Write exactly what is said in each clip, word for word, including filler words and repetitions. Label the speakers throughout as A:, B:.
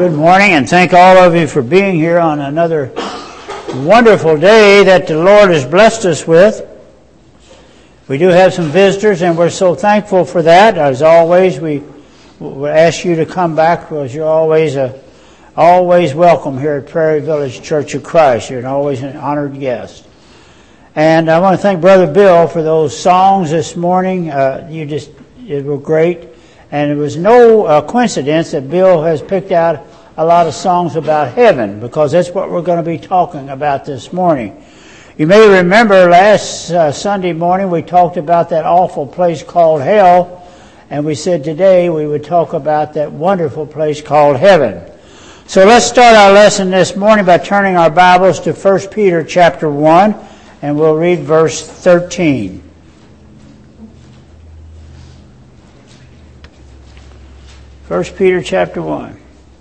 A: Good morning, and thank all of you for being here on another wonderful day that the Lord has blessed us with. We do have some visitors, and we're so thankful for that. As always, we we ask you to come back because you're always a always welcome here at Prairie Village Church of Christ. You're always an honored guest. And I want to thank Brother Bill for those songs this morning. Uh, you just it were great. And it was no uh, coincidence that Bill has picked out a lot of songs about heaven, because that's what we're going to be talking about this morning. You may remember last uh, Sunday morning we talked about that awful place called hell, and we said today we would talk about that wonderful place called heaven. So let's start our lesson this morning by turning our Bibles to First Peter chapter one, and we'll read verse thirteen. First Peter chapter one.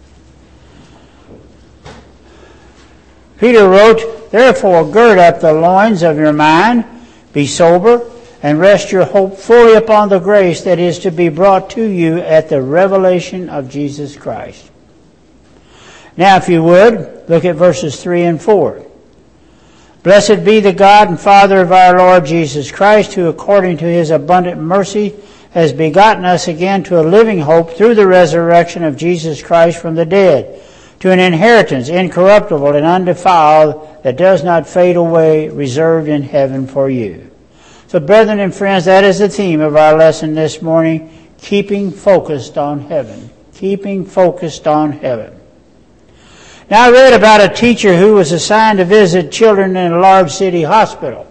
A: Peter wrote, "Therefore gird up the loins of your mind, be sober, and rest your hope fully upon the grace that is to be brought to you at the revelation of Jesus Christ." Now, if you would, look at verses three and four. "Blessed be the God and Father of our Lord Jesus Christ, who according to his abundant mercy has begotten us again to a living hope through the resurrection of Jesus Christ from the dead, to an inheritance incorruptible and undefiled that does not fade away, reserved in heaven for you." So, brethren and friends, that is the theme of our lesson this morning, keeping focused on heaven. Keeping focused on heaven. Now, I read about a teacher who was assigned to visit children in a large city hospital.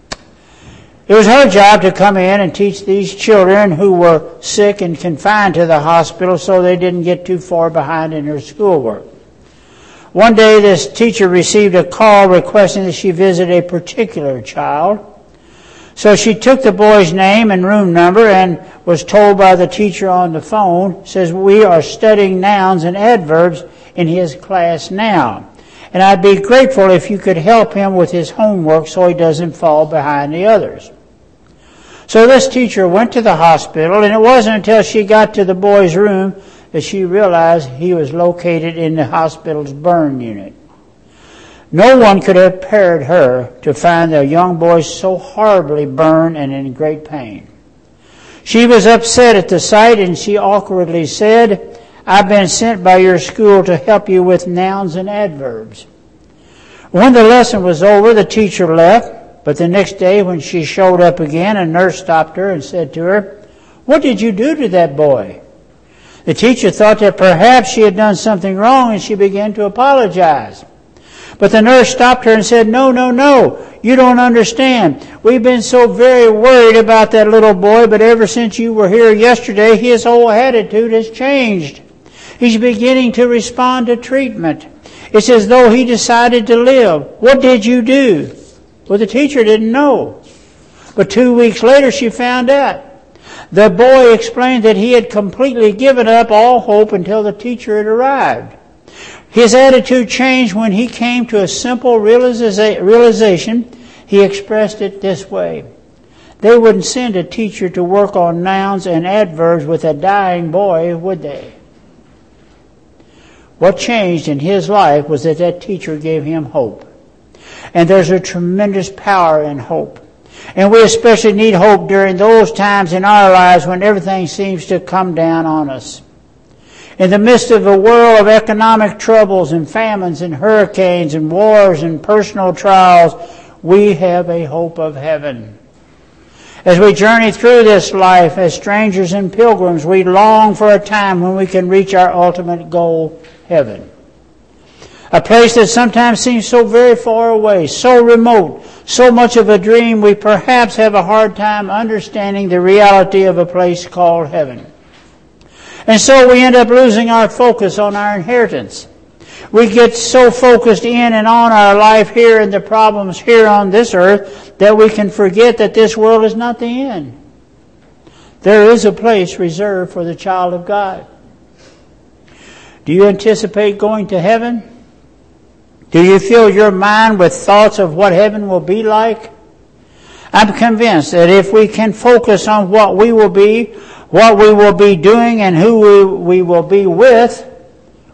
A: It was her job to come in and teach these children who were sick and confined to the hospital so they didn't get too far behind in their schoolwork. One day this teacher received a call requesting that she visit a particular child. So she took the boy's name and room number and was told by the teacher on the phone, says, "We are studying nouns and adverbs in his class now, and I'd be grateful if you could help him with his homework so he doesn't fall behind the others." So this teacher went to the hospital, and it wasn't until she got to the boy's room that she realized he was located in the hospital's burn unit. No one could have prepared her to find the young boy so horribly burned and in great pain. She was upset at the sight, and she awkwardly said, "I've been sent by your school to help you with nouns and adverbs." When the lesson was over, the teacher left, but the next day when she showed up again, a nurse stopped her and said to her, "What did you do to that boy?" The teacher thought that perhaps she had done something wrong, and she began to apologize. But the nurse stopped her and said, "No, no, no, you don't understand. We've been so very worried about that little boy, but ever since you were here yesterday, his whole attitude has changed. He's beginning to respond to treatment. It's as though he decided to live. What did you do?" Well, the teacher didn't know. But two weeks later, she found out. The boy explained that he had completely given up all hope until the teacher had arrived. His attitude changed when he came to a simple realization. He expressed it this way: they wouldn't send a teacher to work on nouns and adverbs with a dying boy, would they? What changed in his life was that that teacher gave him hope. And there's a tremendous power in hope. And we especially need hope during those times in our lives when everything seems to come down on us. In the midst of a world of economic troubles and famines and hurricanes and wars and personal trials, we have a hope of heaven. As we journey through this life as strangers and pilgrims, we long for a time when we can reach our ultimate goal, heaven. A place that sometimes seems so very far away, so remote, so much of a dream we perhaps have a hard time understanding the reality of a place called heaven. And so we end up losing our focus on our inheritance. We get so focused in and on our life here and the problems here on this earth that we can forget that this world is not the end. There is a place reserved for the child of God. Do you anticipate going to heaven? Do you fill your mind with thoughts of what heaven will be like? I'm convinced that if we can focus on what we will be, what we will be doing, and who we, we will be with,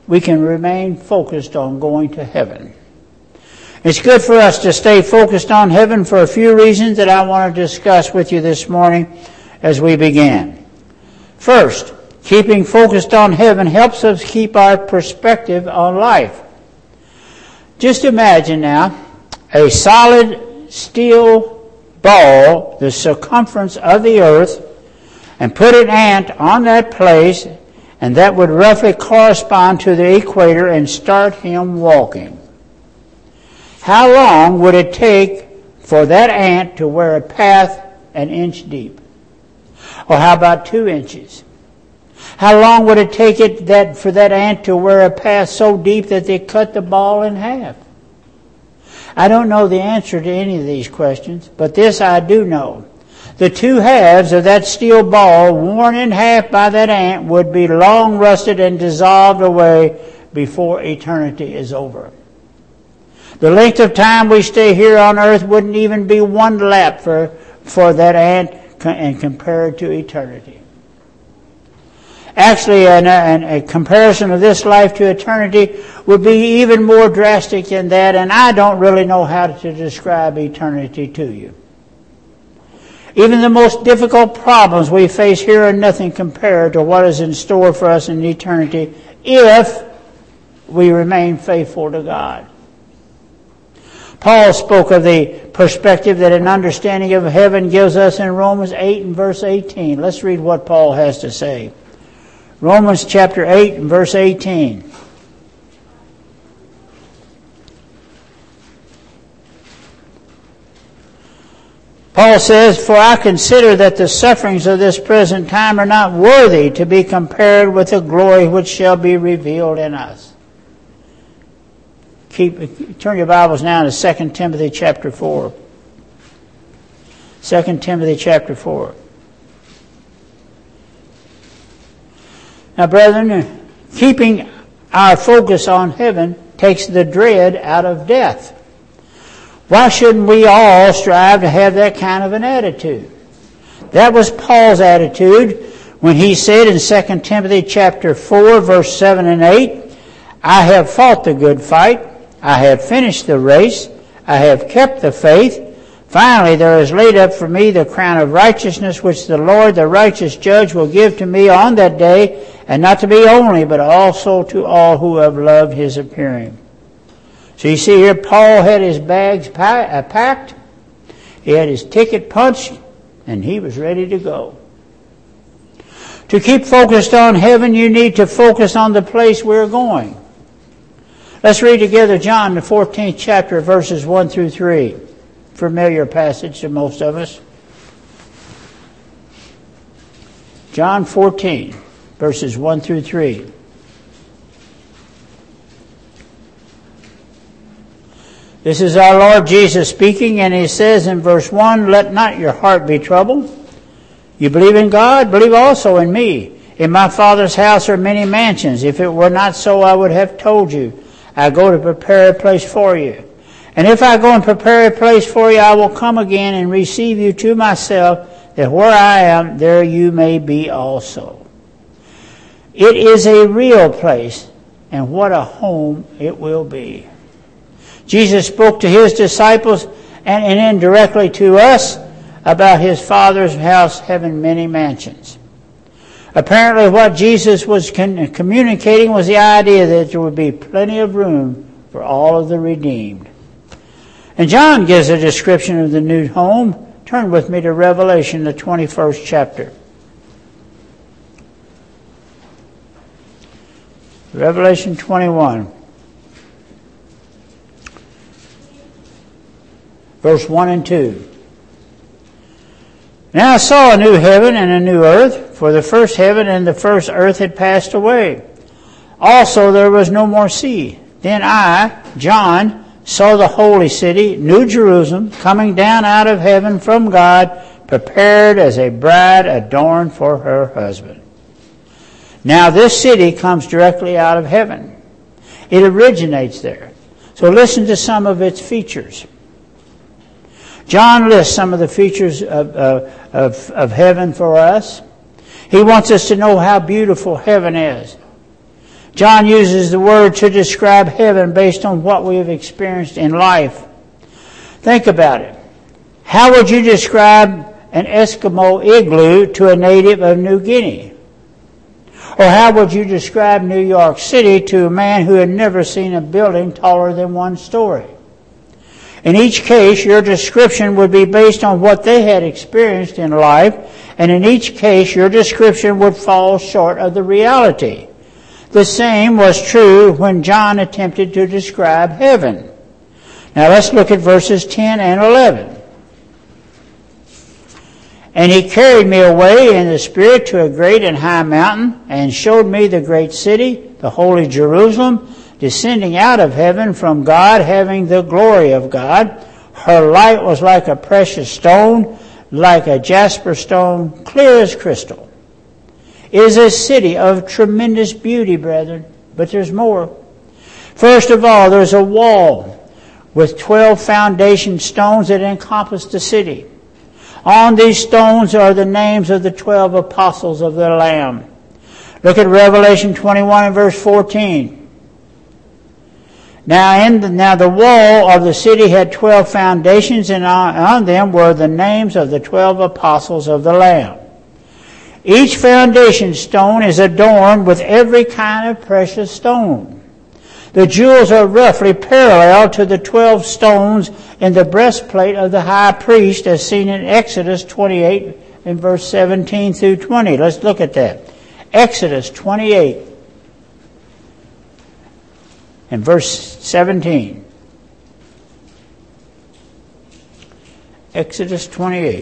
A: we can remain focused on going to heaven. It's good for us to stay focused on heaven for a few reasons that I want to discuss with you this morning as we begin. First, keeping focused on heaven helps us keep our perspective on life. Just imagine now a solid steel ball, the circumference of the earth, and put an ant on that place, and that would roughly correspond to the equator, and start him walking. How long would it take for that ant to wear a path an inch deep? Or how about two inches? How long would it take it that for that ant to wear a path so deep that they cut the ball in half? I don't know the answer to any of these questions, but this I do know. The two halves of that steel ball, worn in half by that ant, would be long rusted and dissolved away before eternity is over. The length of time we stay here on earth wouldn't even be one lap for, for that ant and compared to eternity. Actually, an, an, a comparison of this life to eternity would be even more drastic than that, and I don't really know how to describe eternity to you. Even the most difficult problems we face here are nothing compared to what is in store for us in eternity if we remain faithful to God. Paul spoke of the perspective that an understanding of heaven gives us in Romans eight and verse eighteen. Let's read what Paul has to say. Romans chapter eight and verse eighteen. Paul says, "For I consider that the sufferings of this present time are not worthy to be compared with the glory which shall be revealed in us." Keep, turn your Bibles now to Second Timothy chapter four. Second Timothy chapter four. Now, brethren, keeping our focus on heaven takes the dread out of death. Why shouldn't we all strive to have that kind of an attitude? That was Paul's attitude when he said in Second Timothy chapter four, verse seven and eight, "I have fought the good fight. I have finished the race. I have kept the faith. Finally, there is laid up for me the crown of righteousness, which the Lord, the righteous judge, will give to me on that day, and not to me only, but also to all who have loved his appearing." So you see here, Paul had his bags packed, he had his ticket punched, and he was ready to go. To keep focused on heaven, you need to focus on the place we're going. Let's read together John, the fourteenth chapter, verses one through three. Familiar passage to most of us. John fourteen, verses one through three. This is our Lord Jesus speaking, and he says in verse one, "Let not your heart be troubled. You believe in God, believe also in me. In my Father's house are many mansions. If it were not so, I would have told you. I go to prepare a place for you. And if I go and prepare a place for you, I will come again and receive you to myself, that where I am, there you may be also." It is a real place, and what a home it will be. Jesus spoke to his disciples and, and indirectly to us about his Father's house having many mansions. Apparently what Jesus was con- communicating was the idea that there would be plenty of room for all of the redeemed. And John gives a description of the new home. Turn with me to Revelation, the twenty-first chapter. Revelation twenty-one. Verse one and two. "Now I saw a new heaven and a new earth, for the first heaven and the first earth had passed away. Also there was no more sea. Then I, John, saw the holy city, New Jerusalem, coming down out of heaven from God, prepared as a bride adorned for her husband." Now this city comes directly out of heaven. It originates there. So listen to some of its features. John lists some of the features of, uh, of, of heaven for us. He wants us to know how beautiful heaven is. John uses the word to describe heaven based on what we have experienced in life. Think about it. How would you describe an Eskimo igloo to a native of New Guinea? Or how would you describe New York City to a man who had never seen a building taller than one story? In each case, your description would be based on what they had experienced in life, and in each case, your description would fall short of the reality. The same was true when John attempted to describe heaven. Now let's look at verses ten and eleven. And he carried me away in the Spirit to a great and high mountain, and showed me the great city, the holy Jerusalem, descending out of heaven from God, having the glory of God. Her light was like a precious stone, like a jasper stone, clear as crystal. It is a city of tremendous beauty, brethren, but there's more. First of all, there's a wall with twelve foundation stones that encompass the city. On these stones are the names of the twelve apostles of the Lamb. Look at Revelation twenty-one and verse fourteen. Now, in the, now the wall of the city had twelve foundations, and on, on them were the names of the twelve apostles of the Lamb. Each foundation stone is adorned with every kind of precious stone. The jewels are roughly parallel to the twelve stones in the breastplate of the high priest, as seen in Exodus twenty-eight in verse seventeen through twenty. Let's look at that. Exodus twenty-eight and verse seventeen. Exodus twenty-eight.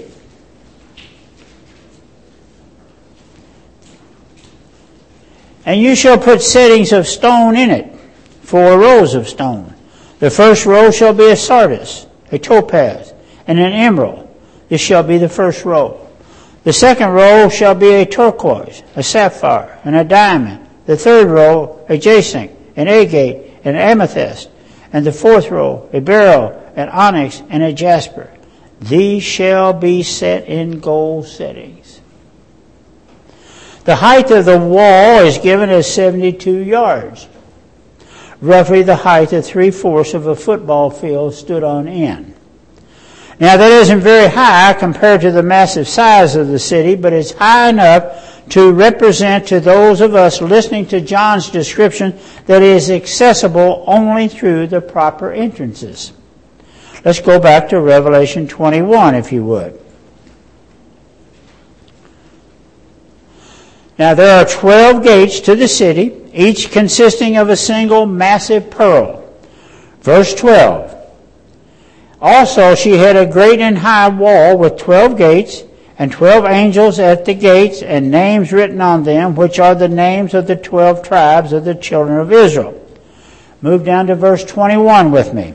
A: And you shall put settings of stone in it, four rows of stone. The first row shall be a sardius, a topaz, and an emerald. This shall be the first row. The second row shall be a turquoise, a sapphire, and a diamond. The third row, a jacinth, an agate, an amethyst. And the fourth row, a beryl, an onyx, and a jasper. These shall be set in gold settings. The height of the wall is given as seventy-two yards. Roughly the height of three-fourths of a football field stood on end. Now that isn't very high compared to the massive size of the city, but it's high enough to represent to those of us listening to John's description that it is accessible only through the proper entrances. Let's go back to Revelation twenty-one, if you would. Now there are twelve gates to the city, each consisting of a single massive pearl. Verse twelve. Also she had a great and high wall with twelve gates, and twelve angels at the gates, and names written on them, which are the names of the twelve tribes of the children of Israel. Move down to verse twenty-one with me.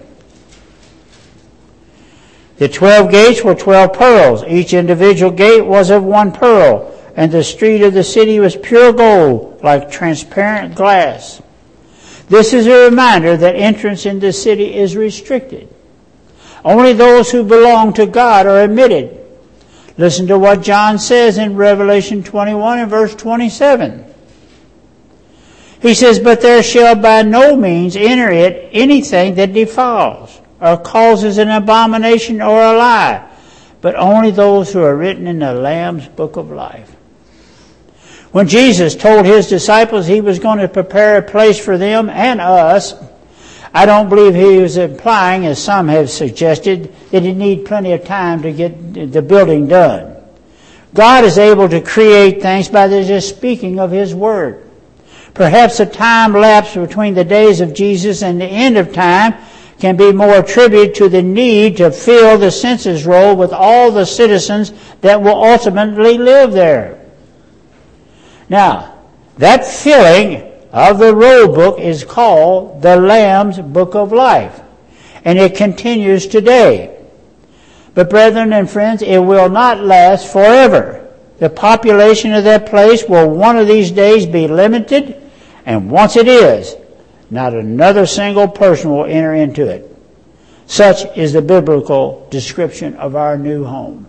A: The twelve gates were twelve pearls. Each individual gate was of one pearl. And the street of the city was pure gold, like transparent glass. This is a reminder that entrance in the city is restricted. Only those who belong to God are admitted. Listen to what John says in Revelation twenty-one and verse twenty-seven. He says, "But there shall by no means enter it anything that defiles, or causes an abomination or a lie, but only those who are written in the Lamb's book of life." When Jesus told his disciples he was going to prepare a place for them and us, I don't believe he was implying, as some have suggested, that he'd need plenty of time to get the building done. God is able to create things by just speaking of his word. Perhaps the time lapse between the days of Jesus and the end of time can be more attributed to the need to fill the census roll with all the citizens that will ultimately live there. Now, that filling of the roll book is called the Lamb's Book of Life, and it continues today. But brethren and friends, it will not last forever. The population of that place will one of these days be limited, and once it is, not another single person will enter into it. Such is the biblical description of our new home.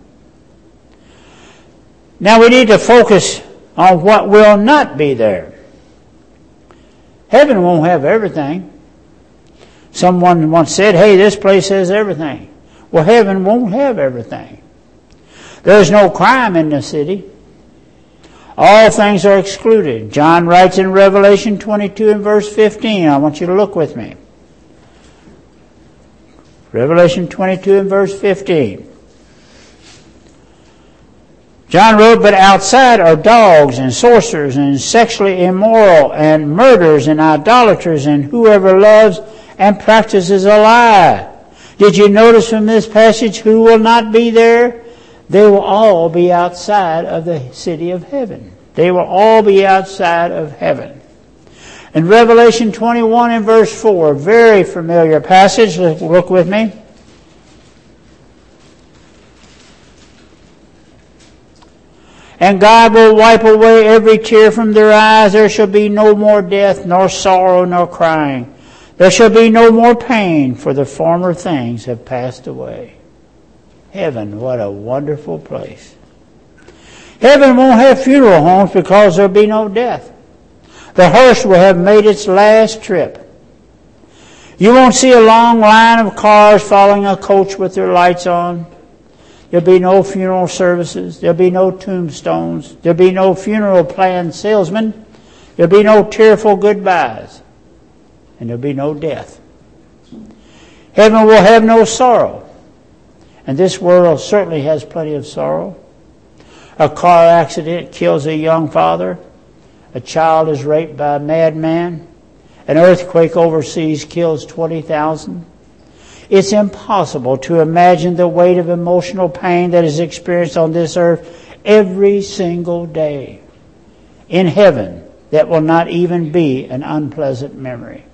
A: Now we need to focus on what will not be there. Heaven won't have everything. Someone once said, hey, this place has everything. Well, heaven won't have everything. There's no crime in the city. All things are excluded. John writes in Revelation twenty-two and verse fifteen. I want you to look with me. Revelation twenty-two and verse fifteen. John wrote, but outside are dogs and sorcerers and sexually immoral and murderers and idolaters and whoever loves and practices a lie. Did you notice from this passage who will not be there? They will all be outside of the city of heaven. They will all be outside of heaven. In Revelation twenty-one and verse four, very familiar passage. Look with me. And God will wipe away every tear from their eyes. There shall be no more death, nor sorrow, nor crying. There shall be no more pain, for the former things have passed away. Heaven, what a wonderful place. Heaven won't have funeral homes because there'll be no death. The hearse will have made its last trip. You won't see a long line of cars following a coach with their lights on. There'll be no funeral services. There'll be no tombstones. There'll be no funeral plan salesmen. There'll be no tearful goodbyes. And there'll be no death. Heaven will have no sorrow. And this world certainly has plenty of sorrow. A car accident kills a young father. A child is raped by a madman. An earthquake overseas kills twenty thousand. It's impossible to imagine the weight of emotional pain that is experienced on this earth every single day. In heaven, that will not even be an unpleasant memory.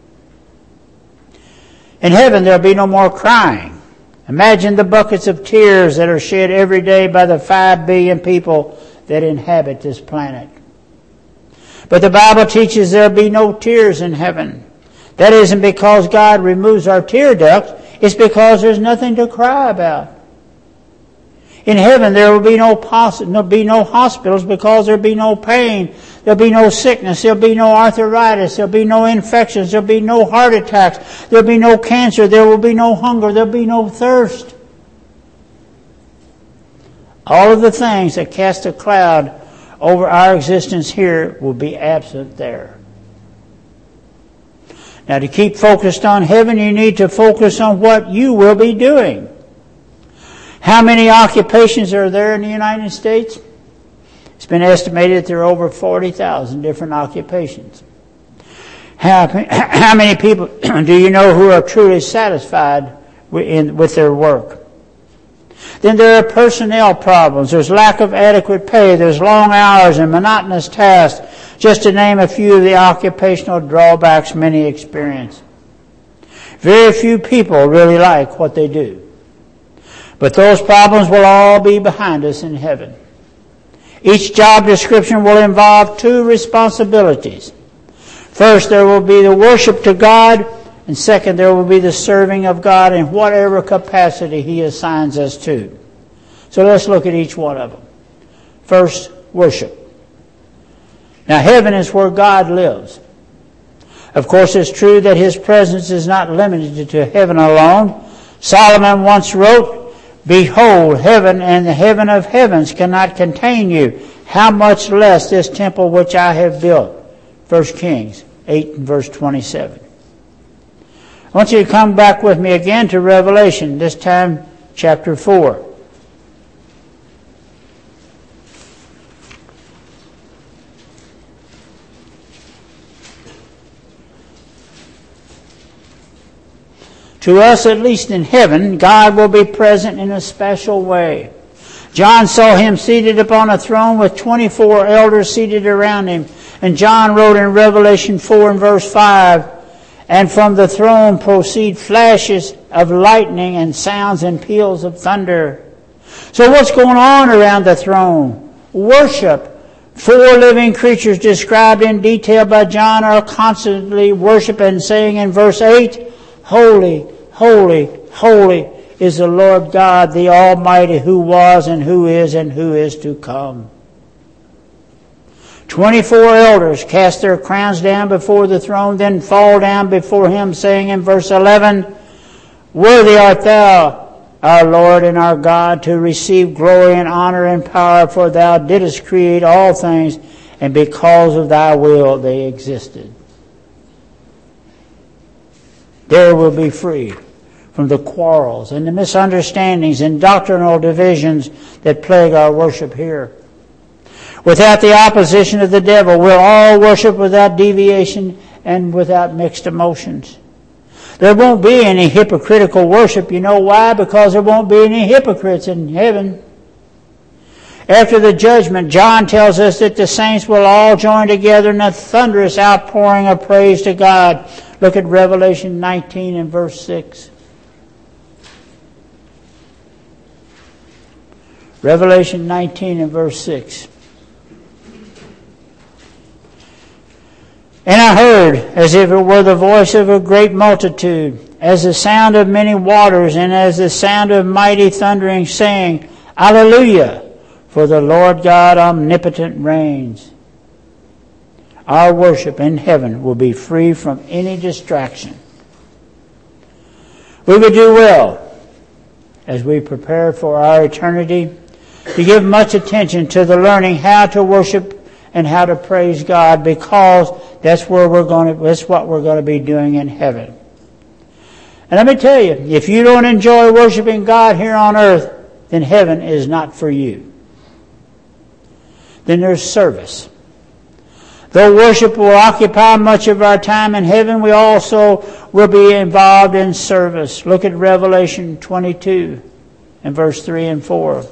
A: In heaven, there'll be no more crying. Imagine the buckets of tears that are shed every day by the five billion people that inhabit this planet. But the Bible teaches there'll be no tears in heaven. That isn't because God removes our tear ducts. It's because there's nothing to cry about. In heaven, there will be no, poss- there'll be no hospitals because there'll be no pain. There'll be no sickness. There'll be no arthritis. There'll be no infections. There'll be no heart attacks. There'll be no cancer. There will be no hunger. There'll be no thirst. All of the things that cast a cloud over our existence here will be absent there. Now, to keep focused on heaven, you need to focus on what you will be doing. How many occupations are there in the United States? It's been estimated that there are over forty thousand different occupations. How, how many people do you know who are truly satisfied with, in, with their work? Then there are personnel problems. There's lack of adequate pay. There's long hours and monotonous tasks, just to name a few of the occupational drawbacks many experience. Very few people really like what they do. But those problems will all be behind us in heaven. Each job description will involve two responsibilities. First, there will be the worship to God, and second, there will be the serving of God in whatever capacity He assigns us to. So let's look at each one of them. First, worship. Now, heaven is where God lives. Of course, it's true that His presence is not limited to heaven alone. Solomon once wrote, "Behold, heaven and the heaven of heavens cannot contain you. How much less this temple which I have built?" First Kings eight and verse twenty-seven. I want you to come back with me again to Revelation, this time chapter four. To us, at least in heaven, God will be present in a special way. John saw Him seated upon a throne with twenty-four elders seated around Him. And John wrote in Revelation four and verse five, "And from the throne proceed flashes of lightning and sounds and peals of thunder." So what's going on around the throne? Worship. Four living creatures described in detail by John are constantly worshiping and saying in verse eight, "Holy, holy, holy is the Lord God, the Almighty, who was and who is and who is to come." Twenty-four elders cast their crowns down before the throne, then fall down before him, saying in verse eleven, Worthy art thou, our Lord and our God, to receive glory and honor and power, for thou didst create all things, and because of thy will they existed. There will be free from the quarrels and the misunderstandings and doctrinal divisions that plague our worship here. Without the opposition of the devil, we'll all worship without deviation and without mixed emotions. There won't be any hypocritical worship. You know why? Because there won't be any hypocrites in heaven. After the judgment, John tells us that the saints will all join together in a thunderous outpouring of praise to God. Look at Revelation nineteen and verse six. Revelation nineteen and verse six. And I heard, as if it were the voice of a great multitude, as the sound of many waters, and as the sound of mighty thundering, saying, Alleluia, for the Lord God omnipotent reigns. Our worship in heaven will be free from any distraction. We would do well, as we prepare for our eternity, to give much attention to the learning how to worship and how to praise God, because that's where we're going to, that's what we're going to be doing in heaven. And let me tell you, if you don't enjoy worshiping God here on earth, then heaven is not for you. Then there's service. Though worship will occupy much of our time in heaven, we also will be involved in service. Look at Revelation twenty-two and verse three and four.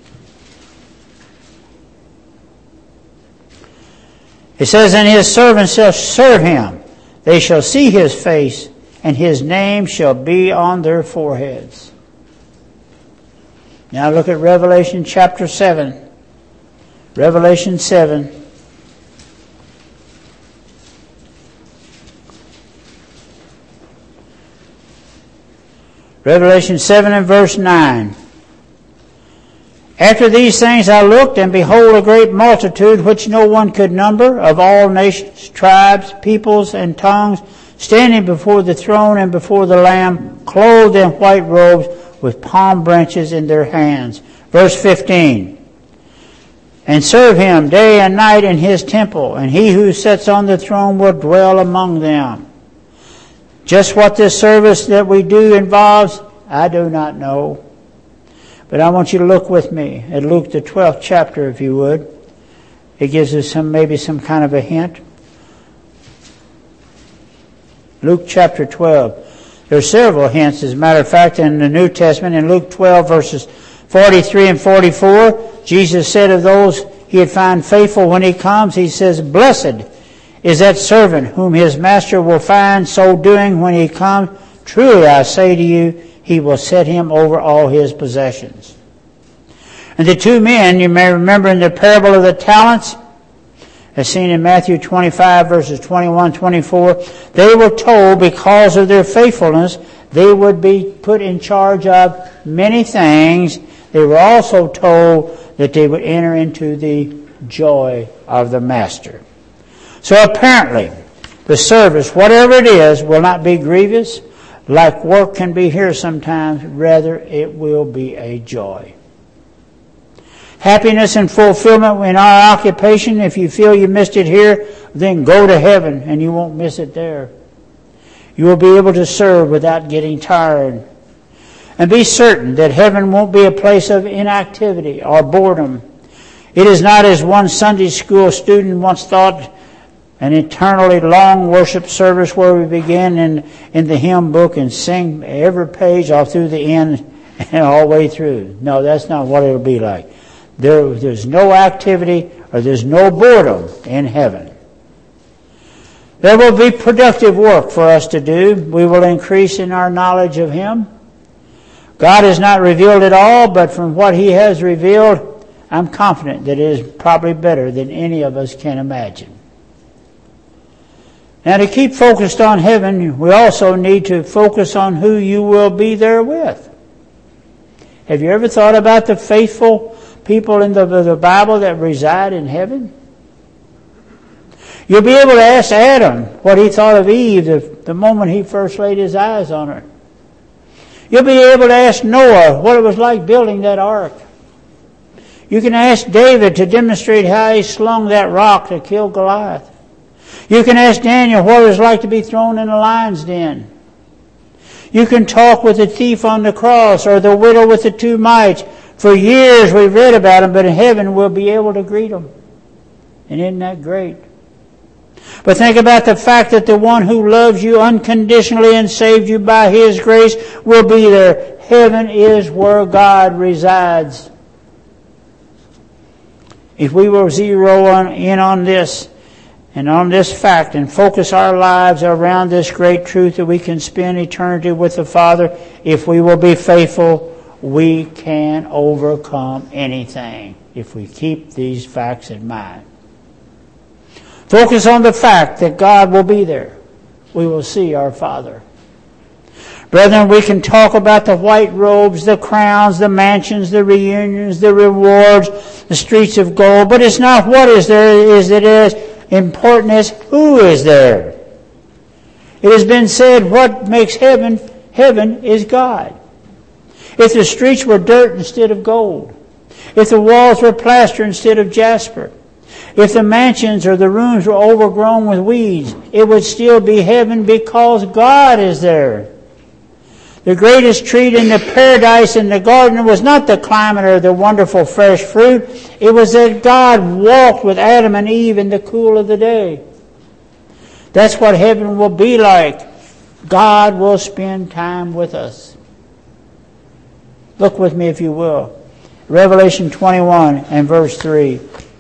A: It says, And his servants shall serve him. They shall see his face, and his name shall be on their foreheads. Now look at Revelation chapter seven. Revelation seven. Revelation seven and verse nine. After these things I looked, and behold, a great multitude, which no one could number, of all nations, tribes, peoples, and tongues, standing before the throne and before the Lamb, clothed in white robes, with palm branches in their hands. Verse fifteen. And serve him day and night in his temple, and he who sits on the throne will dwell among them. Just what this service that we do involves, I do not know. But I want you to look with me at Luke the twelfth chapter, if you would. It gives us some, maybe some kind of a hint. Luke chapter twelve. There are several hints, as a matter of fact, in the New Testament. In Luke twelve, verses forty-three and forty-four, Jesus said of those he'd find faithful when he comes, he says, Blessed is that servant whom his master will find so doing when he comes. Truly I say to you, he will set him over all his possessions. And the two men, you may remember in the parable of the talents, as seen in Matthew twenty-five, verses twenty-one to twenty-four, they were told because of their faithfulness, they would be put in charge of many things. They were also told that they would enter into the joy of the master. So apparently, the service, whatever it is, will not be grievous, like work can be here sometimes. Rather, it will be a joy. Happiness and fulfillment in our occupation. If you feel you missed it here, then go to heaven and you won't miss it there. You will be able to serve without getting tired. And be certain that heaven won't be a place of inactivity or boredom. It is not, as one Sunday school student once thought, an eternally long worship service where we begin in, in the hymn book and sing every page all through the end and all the way through. No, that's not what it'll be like. There, there's no activity or there's no boredom in heaven. There will be productive work for us to do. We will increase in our knowledge of Him. God has not revealed it all, but from what He has revealed, I'm confident that it is probably better than any of us can imagine. Now, to keep focused on heaven, we also need to focus on who you will be there with. Have you ever thought about the faithful people in the, the Bible that reside in heaven? You'll be able to ask Adam what he thought of Eve the, the moment he first laid his eyes on her. You'll be able to ask Noah what it was like building that ark. You can ask David to demonstrate how he slung that rock to kill Goliath. You can ask Daniel what it was like to be thrown in a lion's den. You can talk with the thief on the cross or the widow with the two mites. For years we've read about them, but in heaven we'll be able to greet them. And isn't that great? But think about the fact that the one who loves you unconditionally and saved you by His grace will be there. Heaven is where God resides. If we will zero on, in on this and on this fact and focus our lives around this great truth that we can spend eternity with the Father, if we will be faithful, we can overcome anything if we keep these facts in mind. Focus on the fact that God will be there. We will see our Father. Brethren, we can talk about the white robes, the crowns, the mansions, the reunions, the rewards, the streets of gold, but it's not what is there, is it is important as who is there. It has been said what makes heaven, heaven is God. If the streets were dirt instead of gold, if the walls were plaster instead of jasper, if the mansions or the rooms were overgrown with weeds, it would still be heaven because God is there. The greatest treat in the paradise in the garden was not the climate or the wonderful fresh fruit. It was that God walked with Adam and Eve in the cool of the day. That's what heaven will be like. God will spend time with us. Look with me if you will. Revelation twenty-one and verse three.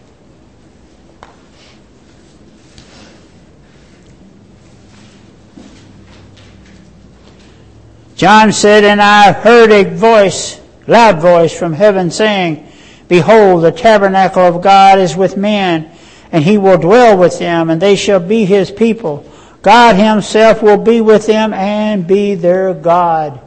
A: John said, "And I heard a voice, loud voice from heaven saying, Behold, the tabernacle of God is with men, and He will dwell with them, and they shall be His people. God Himself will be with them and be their God."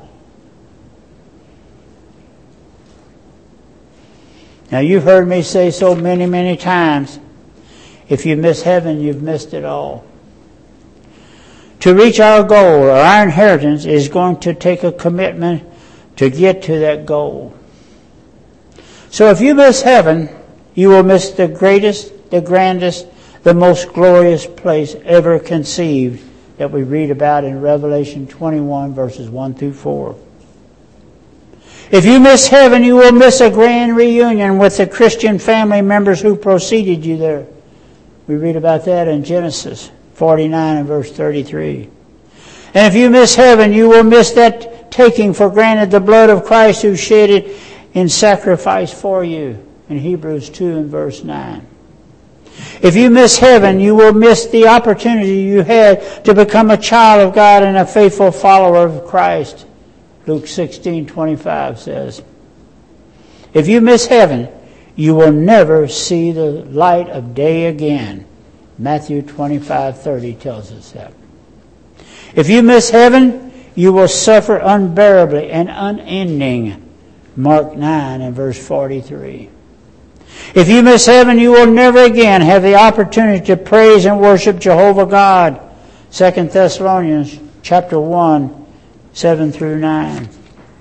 A: Now you've heard me say so many, many times, if you miss heaven, you've missed it all. To reach our goal or our inheritance is going to take a commitment to get to that goal. So if you miss heaven, you will miss the greatest, the grandest, the most glorious place ever conceived that we read about in Revelation twenty-one verses one through four. If you miss heaven, you will miss a grand reunion with the Christian family members who preceded you there. We read about that in Genesis forty-nine and verse thirty-three. And if you miss heaven, you will miss that taking for granted the blood of Christ who shed it in sacrifice for you in Hebrews two and verse nine. If you miss heaven, you will miss the opportunity you had to become a child of God and a faithful follower of Christ. Luke sixteen twenty-five says. If you miss heaven, you will never see the light of day again. Matthew twenty-five thirty tells us that. If you miss heaven, you will suffer unbearably and unending. Mark nine and verse forty-three. If you miss heaven, you will never again have the opportunity to praise and worship Jehovah God. Second Thessalonians chapter one, seven through nine.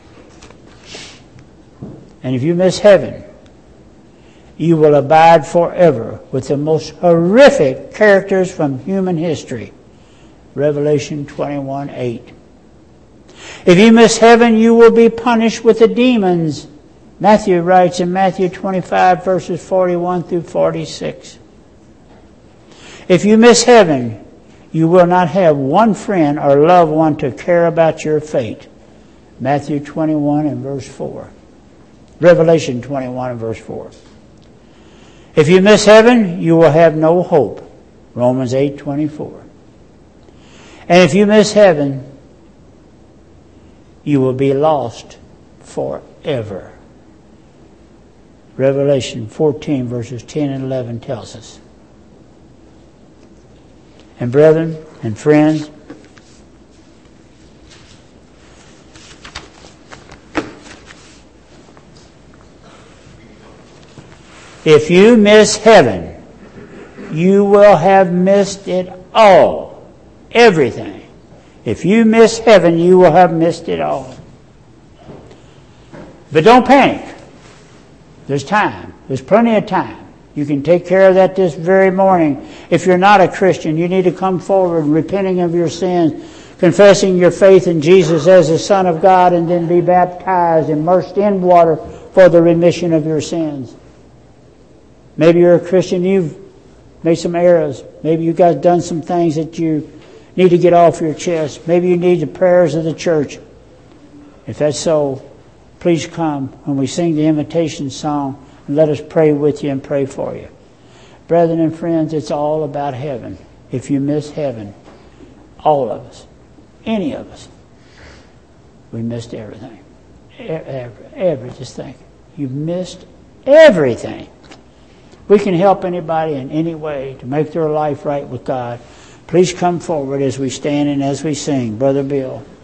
A: And if you miss heaven, you will abide forever with the most horrific characters from human history. Revelation twenty-one eight. If you miss heaven, you will be punished with the demons. Matthew writes in Matthew twenty-five verses forty-one through forty-six. If you miss heaven, you will not have one friend or loved one to care about your fate. Matthew twenty-one and verse four. Revelation twenty-one and verse four. If you miss heaven, you will have no hope. Romans eight twenty-four. And if you miss heaven, you will be lost forever. Revelation fourteen verses ten and eleven tells us. And brethren and friends, if you miss heaven, you will have missed it all. Everything. If you miss heaven, you will have missed it all. But don't panic. There's time. There's plenty of time. You can take care of that this very morning. If you're not a Christian, you need to come forward repenting of your sins, confessing your faith in Jesus as the Son of God, and then be baptized, immersed in water for the remission of your sins. Maybe you're a Christian, you've made some errors. Maybe you guys done some things that you need to get off your chest. Maybe you need the prayers of the church. If that's so, please come when we sing the invitation song, and let us pray with you and pray for you. Brethren and friends, it's all about heaven. If you miss heaven, all of us, any of us, we missed everything. Every, every, just think. You've missed everything. We can help anybody in any way to make their life right with God. Please come forward as we stand and as we sing. Brother Bill.